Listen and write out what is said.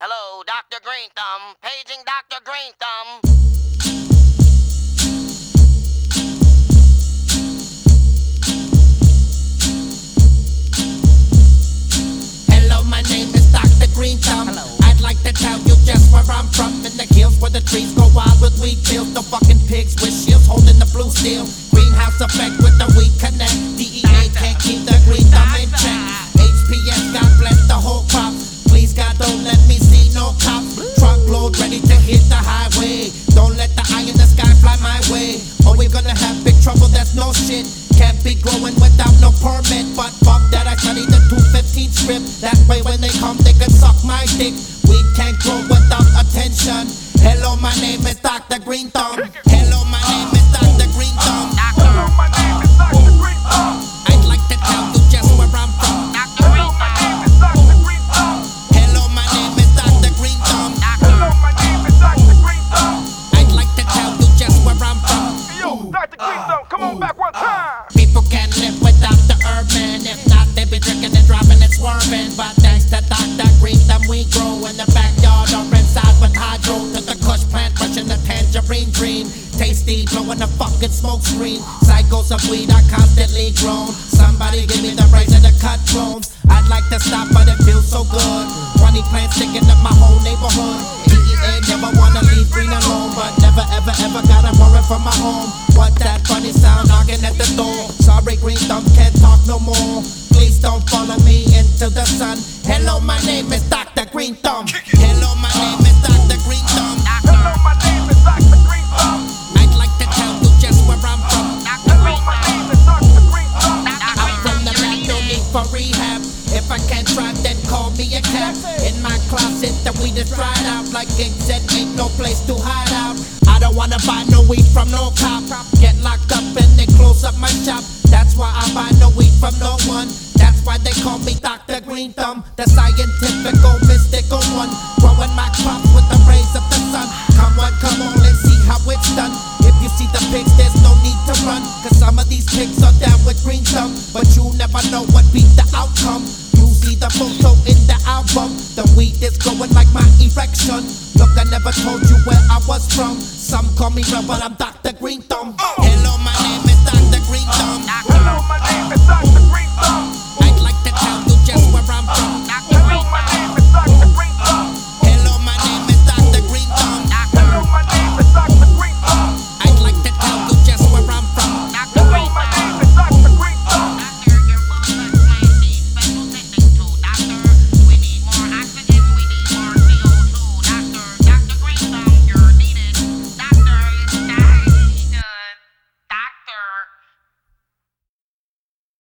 Hello, Dr. Green Thumb. Paging Dr. Green Thumb. Hello, my name is Dr. Green Thumb. Hello. I'd like to tell you just where I'm from. In the hills where the trees go wild with wheat fields. The fucking pigs with shields holding the blue steel. Greenhouse effect with the weed connect. DEA can't keep the green thumb in check. HPS, God bless the whole crop. Please God, don't let me see no cops. Truckload ready to hit the highway. Don't let the eye in the sky fly my way. Or we're gonna have big trouble, that's no shit. Can't be growing without no permit. But fuck that, I studied the 215 script. That way when they come, they can suck my dick. We can't grow without attention. Hello, my name is Dr. Green Thumb. Hello, my name is Dr. Green Thumb. Hello, my name is Dr. Green Thumb. I'd like to tell you just where I'm from. Hello, my name is Dr. Green Thumb. Hello, my name is Dr. Green Thumb. Hello, my name is Dr. Green Thumb. I'd like to tell you just where I'm from. Yo, Dr. Green Thumb, come on back one time. People can't live without the herb, man. If not, they be drinking and driving and swerving. But thanks to Dr. Green Thumb, we grow in the backyard or inside with hydro. To the kush plant, brushing the tangerine dream. Tasty, blowing the fucking smoke screen. Cycles of weed are constantly grown. Somebody give me the razor to cut clones. I'd like to stop, but it feels so good. 20 plants sticking up my whole neighborhood. DEA never wanna leave green alone, but never ever ever gotta worry from my home. What that funny sound knocking at the door? Sorry, Green Thumb, can't talk no more. Please don't follow me into the sun. Hello, my name is Dr. Green Thumb. Hello, my name is Dr. Green Thumb. Hello, my name is Dr. Green Thumb. I'd like to tell you just where I'm from. Hello, my name is Dr. Green Thumb. I'm from the back, no need for rehab. If I can't drive, then call me a cab. In my closet, the weed is dried out. Like Gig said, ain't no place to hide out. I don't wanna buy no weed from no cop. Get locked up and they close up my shop. That's why I buy no weed from no one. That's why they call me Dr. Green Thumb, the scientific, mystical one. Growing my crops with the rays of the sun. Come on and see how it's done. If you see the pigs, there's no need to run. Cause some of these pigs are down with Green Thumb. But you never know what be the outcome. You see the photo in the album. The weed is growing like my erection. Look, I never told you where I was from. Some call me real, but I'm Dr. Green Thumb. Hello,